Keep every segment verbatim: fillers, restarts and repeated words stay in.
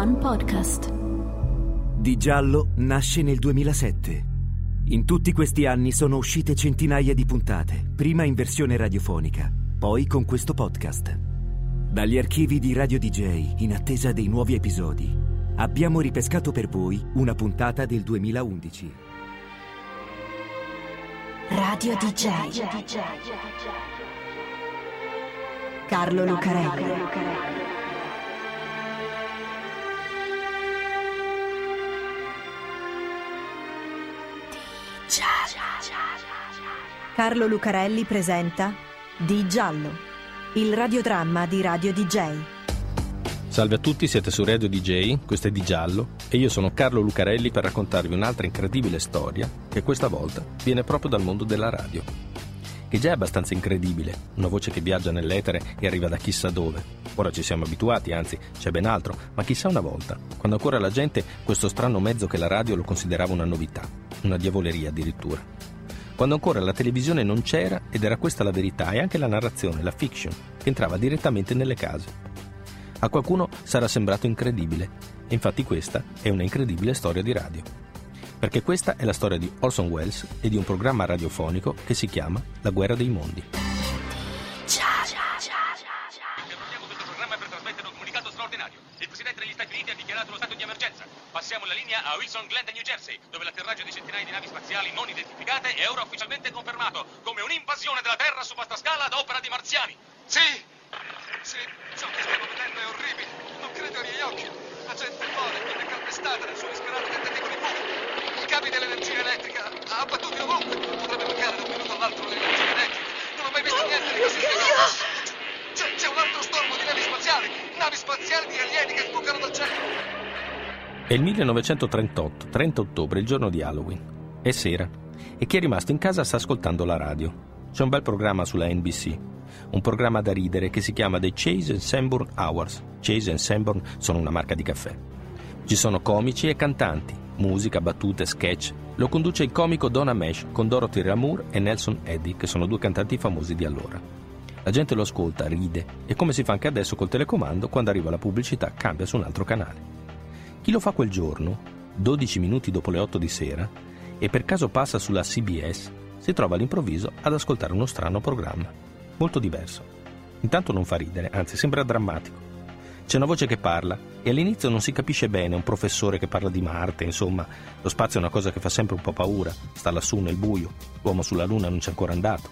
One Podcast. Di Giallo nasce nel duemilasette. In tutti questi anni sono uscite centinaia di puntate, prima in versione radiofonica, poi con questo podcast. Dagli archivi di Radio D J, in attesa dei nuovi episodi, abbiamo ripescato per voi una puntata del duemilaundici. Radio D J. Carlo Lucarelli. Carlo Lucarelli presenta Di Giallo, il radiodramma di Radio D J. Salve a tutti, siete su Radio D J, questo è Di Giallo e io sono Carlo Lucarelli per raccontarvi un'altra incredibile storia che questa volta viene proprio dal mondo della radio, che già è abbastanza incredibile, una voce che viaggia nell'etere e arriva da chissà dove. Ora ci siamo abituati, anzi c'è ben altro, ma chissà una volta, quando ancora la gente questo strano mezzo che la radio lo considerava una novità, una diavoleria addirittura. Quando ancora la televisione non c'era ed era questa la verità e anche la narrazione, la fiction, che entrava direttamente nelle case. A qualcuno sarà sembrato incredibile, e infatti questa è una incredibile storia di radio. Perché questa è la storia di Orson Welles e di un programma radiofonico che si chiama La guerra dei mondi. Interrompiamo questo programma per trasmettere un comunicato straordinario. Il Presidente degli Stati Uniti ha dichiarato lo stato di emergenza. Passiamo la linea a Wilson Glen, New Jersey, dove l'atterraggio di centinaia di navi spaziali non identificate è ora ufficialmente confermato come un'invasione della Terra su vasta scala ad opera di marziani. Sì, sì, ciò che stiamo vedendo è orribile. Non credo ai miei occhi. La gente muore, viene calpestata nel suo disperato tentativo di fuga. I cavi dell'energia elettrica abbattuti ovunque. Potrebbe mancare da un minuto all'altro l'energia elettrica. Non ho mai visto niente di così spiegato. C'è, c'è un altro stormo di navi spaziali. Navi spaziali di alieni che sbucano dal cielo. È il millenovecentotrentotto, trenta ottobre, il giorno di Halloween. È sera e chi è rimasto in casa sta ascoltando la radio. C'è un bel programma sulla N B C, un programma da ridere che si chiama The Chase and Sanborn Hours. Chase and Sanborn sono una marca di caffè. Ci sono comici e cantanti, musica, battute, sketch. Lo conduce il comico Donna Mesh con Dorothy Lamour e Nelson Eddy, che sono due cantanti famosi di allora. La gente lo ascolta, ride e come si fa anche adesso col telecomando, quando arriva la pubblicità cambia su un altro canale. Chi lo fa quel giorno, dodici minuti dopo le otto di sera, e per caso passa sulla C B S, si trova all'improvviso ad ascoltare uno strano programma, molto diverso. Intanto non fa ridere, anzi sembra drammatico. C'è una voce che parla e all'inizio non si capisce bene, un professore che parla di Marte, insomma, lo spazio è una cosa che fa sempre un po' paura, sta lassù nel buio, l'uomo sulla Luna non c'è ancora andato.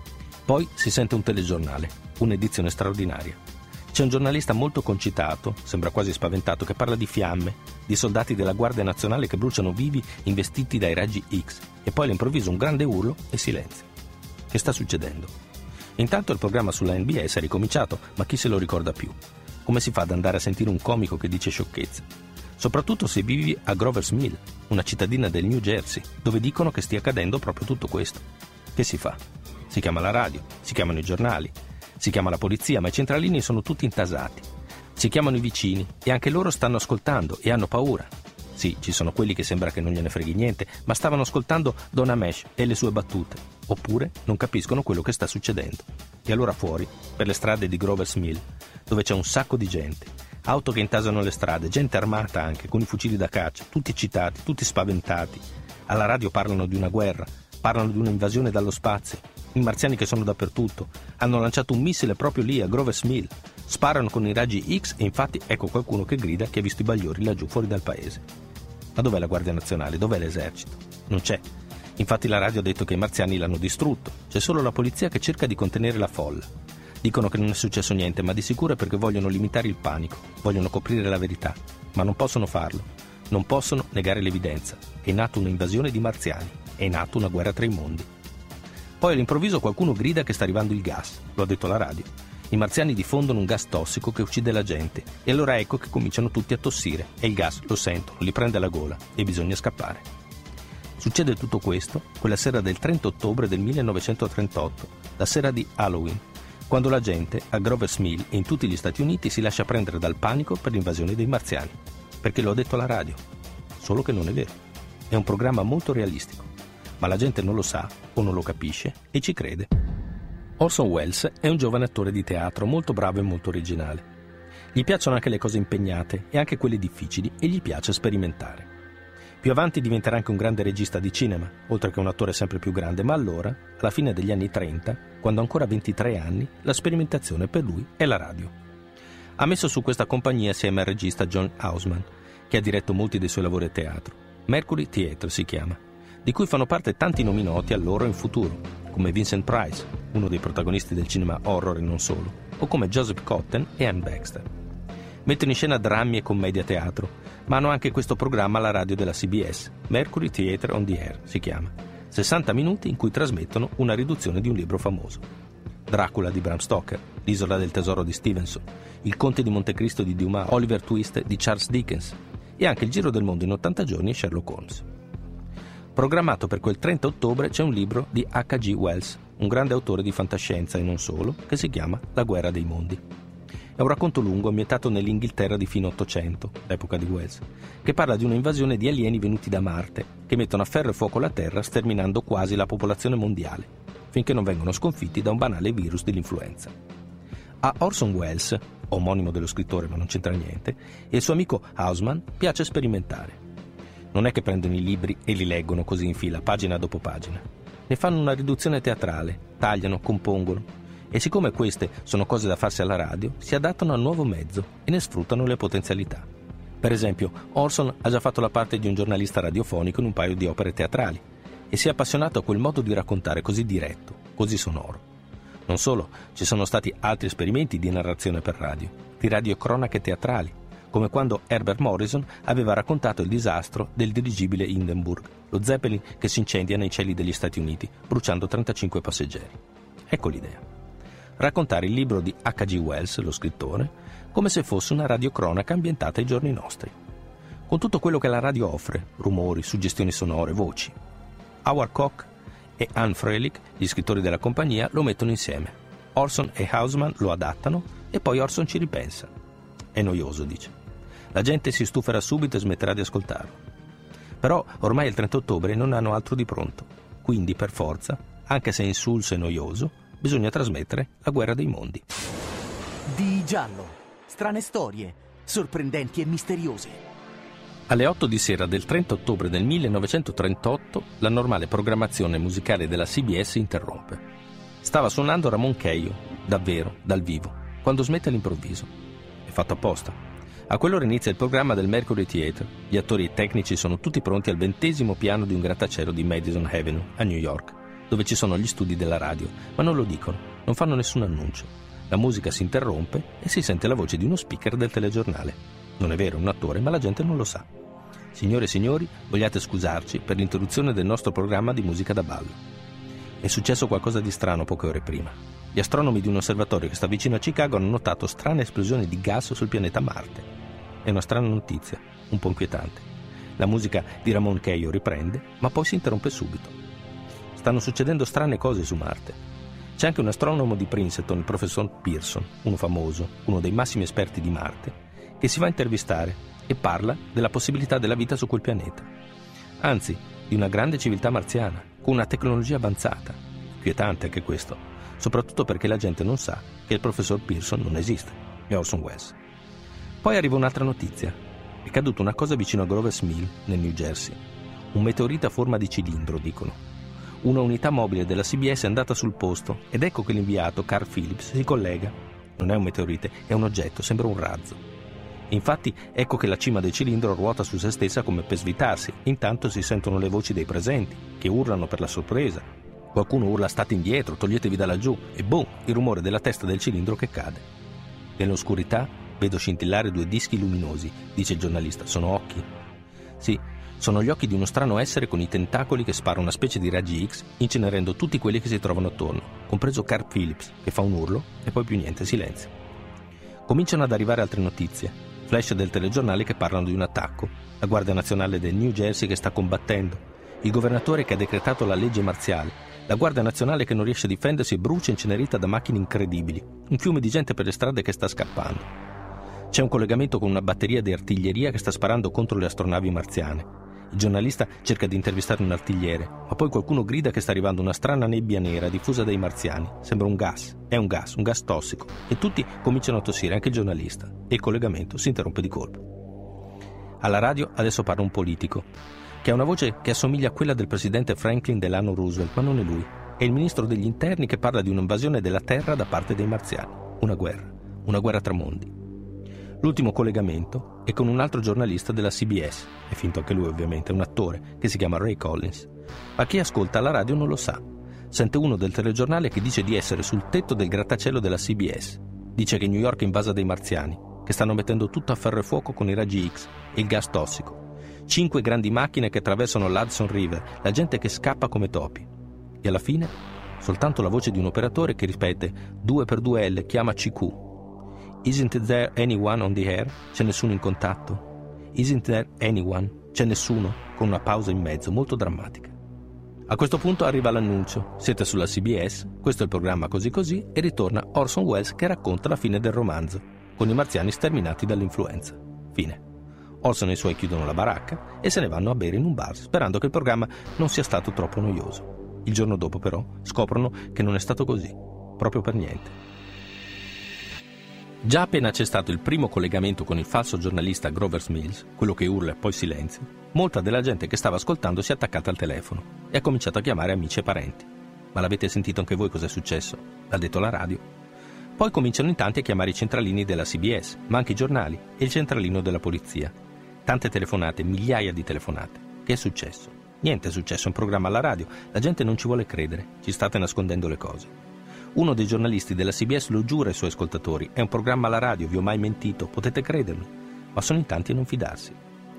Poi si sente un telegiornale, un'edizione straordinaria. C'è un giornalista molto concitato, sembra quasi spaventato, che parla di fiamme, di soldati della Guardia Nazionale che bruciano vivi investiti dai raggi X, e poi all'improvviso un grande urlo e silenzio. Che sta succedendo? Intanto il programma sulla N B S è ricominciato, ma chi se lo ricorda più? Come si fa ad andare a sentire un comico che dice sciocchezze? Soprattutto se vivi a Grover's Mill, una cittadina del New Jersey, dove dicono che stia accadendo proprio tutto questo. Che si fa? Si chiama la radio, si chiamano i giornali, si chiama la polizia, ma i centralini sono tutti intasati. Si chiamano i vicini e anche loro stanno ascoltando e hanno paura. Sì, ci sono quelli che sembra che non gliene freghi niente, ma stavano ascoltando Donna Mesh e le sue battute. Oppure non capiscono quello che sta succedendo. E allora fuori, per le strade di Grover's Mill, dove c'è un sacco di gente, auto che intasano le strade, gente armata anche, con i fucili da caccia, tutti eccitati, tutti spaventati. Alla radio parlano di una guerra, parlano di un'invasione dallo spazio. I marziani che sono dappertutto hanno lanciato un missile proprio lì a Grover's Mill, sparano con i raggi X e infatti ecco qualcuno che grida che ha visto i bagliori laggiù fuori dal paese. Ma dov'è la Guardia Nazionale? Dov'è l'esercito? Non c'è. Infatti la radio ha detto che i marziani l'hanno distrutto. C'è solo la polizia che cerca di contenere la folla. Dicono che non è successo niente, ma di sicuro è perché vogliono limitare il panico, vogliono coprire la verità, ma non possono farlo. Non possono negare l'evidenza. È nata un'invasione di marziani, è nata una guerra tra i mondi. Poi all'improvviso qualcuno grida che sta arrivando il gas, lo ha detto la radio. I marziani diffondono un gas tossico che uccide la gente e allora ecco che cominciano tutti a tossire e il gas, lo sentono, li prende alla gola e bisogna scappare. Succede tutto questo quella sera del trenta ottobre del millenovecentotrentotto, la sera di Halloween, quando la gente a Grover's Mill e in tutti gli Stati Uniti si lascia prendere dal panico per l'invasione dei marziani, perché lo ha detto la radio. Solo che non è vero. È un programma molto realistico, ma la gente non lo sa o non lo capisce e ci crede. Orson Welles è un giovane attore di teatro molto bravo e molto originale. Gli piacciono anche le cose impegnate e anche quelle difficili e gli piace sperimentare. Più avanti diventerà anche un grande regista di cinema, oltre che un attore sempre più grande, ma allora, alla fine degli anni trenta, quando ha ancora ventitré anni, la sperimentazione per lui è la radio. Ha messo su questa compagnia assieme al regista John Houseman, che ha diretto molti dei suoi lavori a teatro. Mercury Theatre si chiama, di cui fanno parte tanti nomi noti allora e in futuro, come Vincent Price, uno dei protagonisti del cinema horror e non solo, o come Joseph Cotten e Anne Baxter. Mettono in scena drammi e commedia a teatro, ma hanno anche questo programma alla radio della C B S, Mercury Theatre on the Air si chiama, sessanta minuti in cui trasmettono una riduzione di un libro famoso. Dracula di Bram Stoker, L'isola del tesoro di Stevenson, Il conte di Montecristo di Dumas, Oliver Twist di Charles Dickens e anche Il giro del mondo in ottanta giorni e Sherlock Holmes. Programmato per quel trenta ottobre c'è un libro di H G Wells, un grande autore di fantascienza e non solo, che si chiama La guerra dei mondi. È un racconto lungo ambientato nell'Inghilterra di fine Ottocento, l'epoca di Wells, che parla di un'invasione di alieni venuti da Marte, che mettono a ferro e fuoco la Terra sterminando quasi la popolazione mondiale, finché non vengono sconfitti da un banale virus dell'influenza. A Orson Welles, omonimo dello scrittore ma non c'entra niente, e il suo amico Houseman piace sperimentare. Non è che prendono i libri e li leggono così in fila, pagina dopo pagina. Ne fanno una riduzione teatrale, tagliano, compongono, e siccome queste sono cose da farsi alla radio, si adattano al nuovo mezzo e ne sfruttano le potenzialità. Per esempio, Orson ha già fatto la parte di un giornalista radiofonico in un paio di opere teatrali e si è appassionato a quel modo di raccontare così diretto, così sonoro. Non solo, ci sono stati altri esperimenti di narrazione per radio, di radiocronache teatrali, come quando Herbert Morrison aveva raccontato il disastro del dirigibile Hindenburg, lo Zeppelin che si incendia nei cieli degli Stati Uniti, bruciando trentacinque passeggeri. Ecco l'idea. Raccontare il libro di H G Wells, lo scrittore, come se fosse una radiocronaca ambientata ai giorni nostri, con tutto quello che la radio offre, rumori, suggestioni sonore, voci. Howard Koch e Anne Freilich, gli scrittori della compagnia, lo mettono insieme. Orson e Houseman lo adattano e poi Orson ci ripensa. È noioso, dice. La gente si stuferà subito e smetterà di ascoltarlo. Però ormai è il trenta ottobre e non hanno altro di pronto. Quindi, per forza, anche se è insulso e noioso, bisogna trasmettere La guerra dei mondi. Di giallo. Strane storie, sorprendenti e misteriose. Alle otto di sera del trenta ottobre del millenovecentotrentotto la normale programmazione musicale della C B S si interrompe. Stava suonando Ramon Keio, davvero, dal vivo, quando smette all'improvviso. È fatto apposta. A quell'ora inizia il programma del Mercury Theatre. Gli attori e tecnici sono tutti pronti al ventesimo piano di un grattacielo di Madison Avenue, a New York, dove ci sono gli studi della radio, ma non lo dicono, non fanno nessun annuncio. La musica si interrompe e si sente la voce di uno speaker del telegiornale. Non è vero, è un attore, ma la gente non lo sa. Signore e signori, vogliate scusarci per l'interruzione del nostro programma di musica da ballo. È successo qualcosa di strano poche ore prima. Gli astronomi di un osservatorio che sta vicino a Chicago hanno notato strane esplosioni di gas sul pianeta Marte. È una strana notizia, un po' inquietante. La musica di Ramon Keio riprende, ma poi si interrompe subito. Stanno succedendo strane cose su Marte. C'è anche un astronomo di Princeton, il professor Pearson, uno famoso, uno dei massimi esperti di Marte, che si va a intervistare e parla della possibilità della vita su quel pianeta. Anzi, di una grande civiltà marziana, con una tecnologia avanzata. Inquietante anche questo, soprattutto perché la gente non sa che il professor Pearson non esiste, è Orson Welles. Poi arriva un'altra notizia. È caduta una cosa vicino a Grover's Mill, nel New Jersey. Un meteorite a forma di cilindro, dicono. Una unità mobile della C B S è andata sul posto ed ecco che l'inviato, Carl Phillips, si collega. Non è un meteorite, è un oggetto, sembra un razzo. Infatti, ecco che la cima del cilindro ruota su se stessa come per svitarsi. Intanto si sentono le voci dei presenti, che urlano per la sorpresa. Qualcuno urla state indietro, toglietevi da laggiù, e boom, il rumore della testa del cilindro che cade. Nell'oscurità vedo scintillare due dischi luminosi, dice il giornalista. Sono occhi? Sì, sono gli occhi di uno strano essere con i tentacoli che spara una specie di raggi X, incenerendo tutti quelli che si trovano attorno, compreso Carl Phillips, che fa un urlo, e poi più niente, silenzio. Cominciano ad arrivare altre notizie. Flash del telegiornale che parlano di un attacco, la Guardia Nazionale del New Jersey che sta combattendo, il governatore che ha decretato la legge marziale, la Guardia Nazionale che non riesce a difendersi e brucia incenerita da macchine incredibili, un fiume di gente per le strade che sta scappando. C'è un collegamento con una batteria di artiglieria che sta sparando contro le astronavi marziane Il giornalista cerca di intervistare un artigliere, ma poi qualcuno grida che sta arrivando una strana nebbia nera diffusa dai marziani. Sembra un gas, è un gas, un gas tossico, e tutti cominciano a tossire, anche il giornalista, e il collegamento si interrompe di colpo. Alla radio adesso parla un politico, che ha una voce che assomiglia a quella del presidente Franklin Delano Roosevelt, ma non è lui. È il ministro degli interni che parla di un'invasione della Terra da parte dei marziani. Una guerra, una guerra tra mondi. L'ultimo collegamento è con un altro giornalista della C B S, è finto anche lui ovviamente, è un attore che si chiama Ray Collins, ma chi ascolta la radio non lo sa. Sente uno del telegiornale che dice di essere sul tetto del grattacielo della C B S, dice che New York è invasa dai marziani, che stanno mettendo tutto a ferro e fuoco con i raggi X e il gas tossico, cinque grandi macchine che attraversano l'Hudson River, la gente che scappa come topi. E alla fine soltanto la voce di un operatore che ripete due per due L, chiama C Q. Isn't there anyone on the air? C'è nessuno in contatto? Isn't there anyone? C'è nessuno? Con una pausa in mezzo, molto drammatica. A questo punto arriva l'annuncio. Siete sulla C B S, questo è il programma Così Così, e ritorna Orson Welles che racconta la fine del romanzo, con i marziani sterminati dall'influenza. Fine. Orson e i suoi chiudono la baracca e se ne vanno a bere in un bar, sperando che il programma non sia stato troppo noioso. Il giorno dopo, però, scoprono che non è stato così, proprio per niente. Già appena c'è stato il primo collegamento con il falso giornalista Grover's Mills, quello che urla e poi silenzia, molta della gente che stava ascoltando si è attaccata al telefono e ha cominciato a chiamare amici e parenti. Ma l'avete sentito anche voi cosa è successo? L'ha detto la radio. Poi cominciano in tanti a chiamare i centralini della C B S, ma anche i giornali e il centralino della polizia. Tante telefonate, migliaia di telefonate. Che è successo? Niente è successo, è un programma alla radio. La gente non ci vuole credere, ci state nascondendo le cose. Uno dei giornalisti della C B S lo giura ai suoi ascoltatori. È un programma alla radio, vi ho mai mentito, potete credermi. Ma sono in tanti a non fidarsi.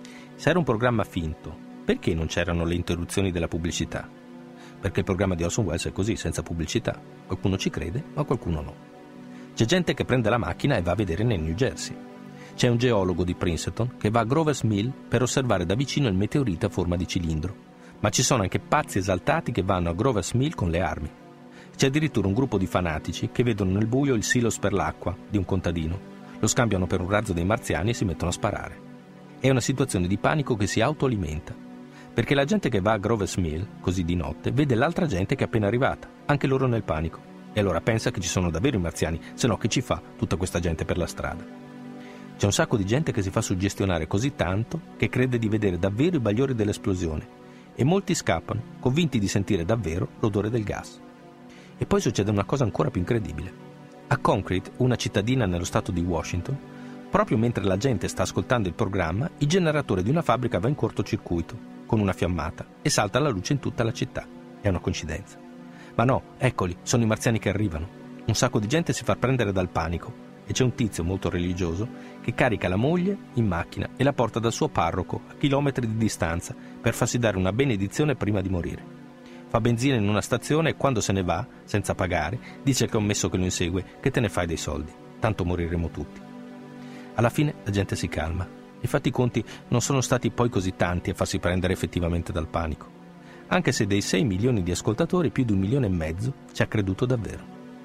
Se era un programma finto, perché non c'erano le interruzioni della pubblicità? Perché il programma di Orson Welles è così, senza pubblicità. Qualcuno ci crede, ma qualcuno no. C'è gente che prende la macchina e va a vedere nel New Jersey. C'è un geologo di Princeton che va a Grover's Mill per osservare da vicino il meteorite a forma di cilindro. Ma ci sono anche pazzi esaltati che vanno a Grover's Mill con le armi. C'è addirittura un gruppo di fanatici che vedono nel buio il silos per l'acqua di un contadino, lo scambiano per un razzo dei marziani e si mettono a sparare. È una situazione di panico che si autoalimenta, perché la gente che va a Grover's Mill, così di notte, vede l'altra gente che è appena arrivata, anche loro nel panico, e allora pensa che ci sono davvero i marziani, se no che ci fa tutta questa gente per la strada. C'è un sacco di gente che si fa suggestionare così tanto che crede di vedere davvero i bagliori dell'esplosione, e molti scappano, convinti di sentire davvero l'odore del gas. E poi succede una cosa ancora più incredibile. A Concrete, una cittadina nello stato di Washington, proprio mentre la gente sta ascoltando il programma, il generatore di una fabbrica va in cortocircuito, con una fiammata, e salta la luce in tutta la città. È una coincidenza. Ma no, eccoli, sono i marziani che arrivano. Un sacco di gente si fa prendere dal panico, e c'è un tizio molto religioso che carica la moglie in macchina e la porta dal suo parroco a chilometri di distanza per farsi dare una benedizione prima di morire. Fa benzina in una stazione e quando se ne va, senza pagare, dice al commesso che lo insegue: che te ne fai dei soldi? Tanto moriremo tutti. Alla fine la gente si calma. Infatti i conti non sono stati poi così tanti a farsi prendere effettivamente dal panico. Anche se dei sei milioni di ascoltatori, più di un milione e mezzo ci ha creduto davvero.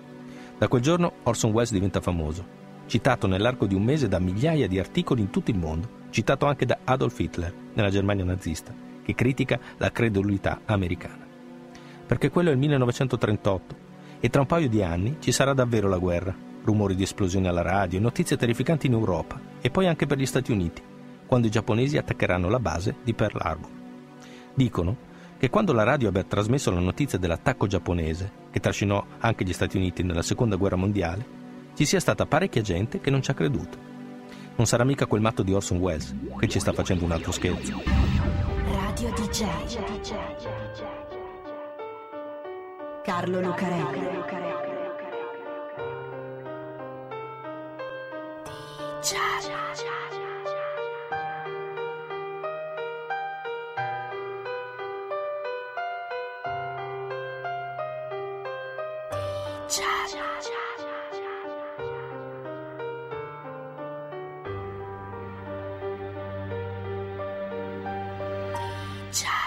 Da quel giorno Orson Welles diventa famoso, citato nell'arco di un mese da migliaia di articoli in tutto il mondo, citato anche da Adolf Hitler nella Germania nazista, che critica la credulità americana. Perché quello è il millenovecentotrentotto e tra un paio di anni ci sarà davvero la guerra, rumori di esplosioni alla radio, notizie terrificanti in Europa e poi anche per gli Stati Uniti, quando i giapponesi attaccheranno la base di Pearl Harbor. Dicono che quando la radio abbia trasmesso la notizia dell'attacco giapponese, che trascinò anche gli Stati Uniti nella Seconda Guerra Mondiale, ci sia stata parecchia gente che non ci ha creduto. Non sarà mica quel matto di Orson Welles che ci sta facendo un altro scherzo. Radio D J Carlo Lucarelli. D J Ciao.